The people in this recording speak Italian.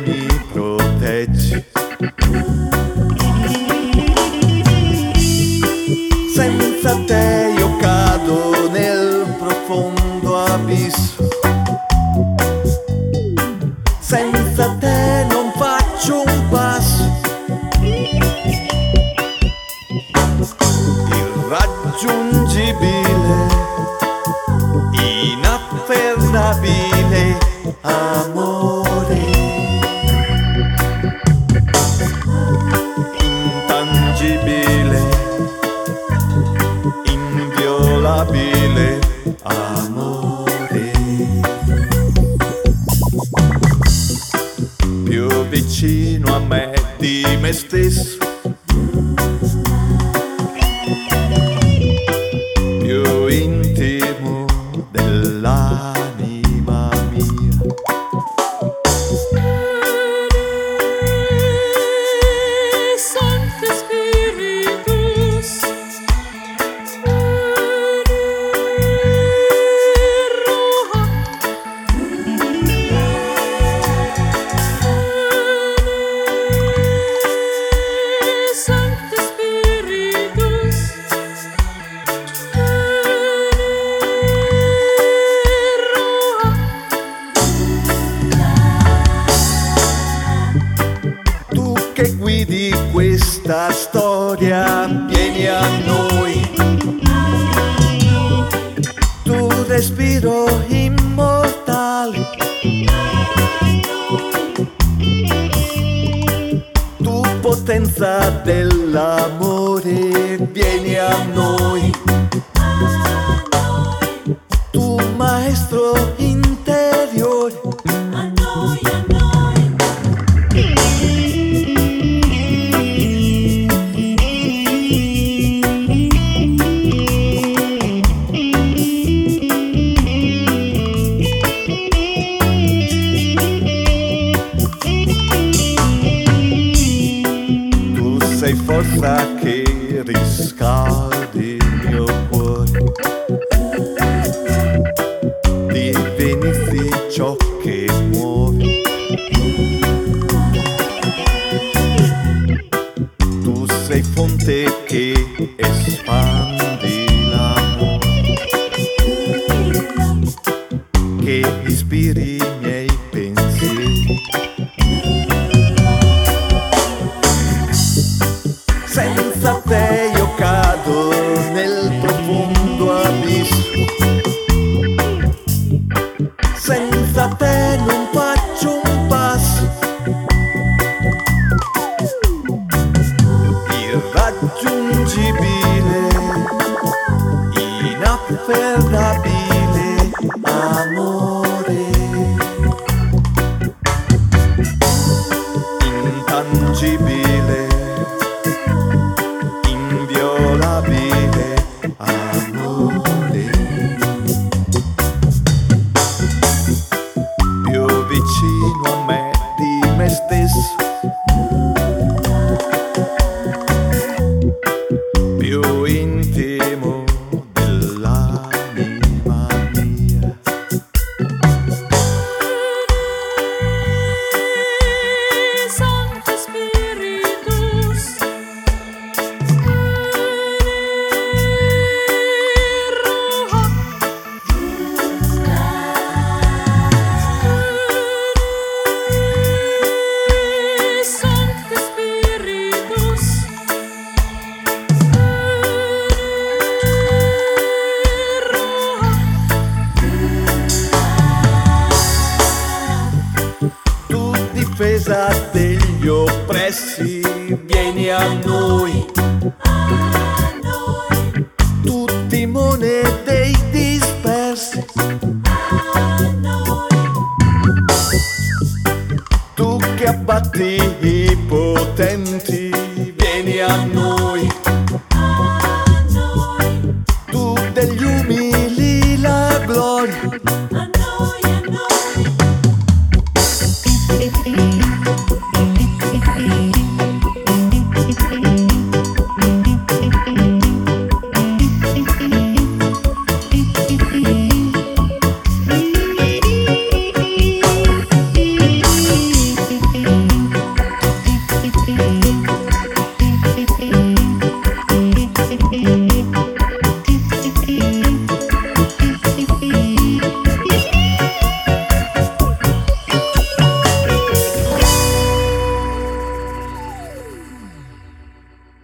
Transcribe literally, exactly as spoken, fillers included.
mi proteggi. Senza te io cado nel profondo abisso. Senza te non faccio un passo. Irraggiungibile, inafferrabile amore, intangibile, inviolabile amore, più vicino a me di me stesso, più intimo dell'anima mia. Sancte Spiritus, Sancte Spiritus, Tu che guidi questa storia, vieni a noi. Tu respiro immortale, tu potenza dell'amore, vieni a noi. Tu maestro interiore, a noi, a noi. tu sei forza che riscaldi il mio cuore, divinizzi ciò che muovi. Tu sei fonte che espandi l'amore, che ispiri i miei pensieri. Senza te io cado nel profondo abisso. Senza te non faccio un passo. Irraggiungibile, inafferrabile amore, intangibile, inviolabile amore, più vicino a me di me stesso, più intimo dell'anima mia. Sancte Spiritus, Sancte Spiritus, Tu difesa degli oppressi, vieni a noi. a noi, Tu timone dei dispersi, a noi, tu che abbatti i potenti, vieni a noi. a noi. Tu degli umili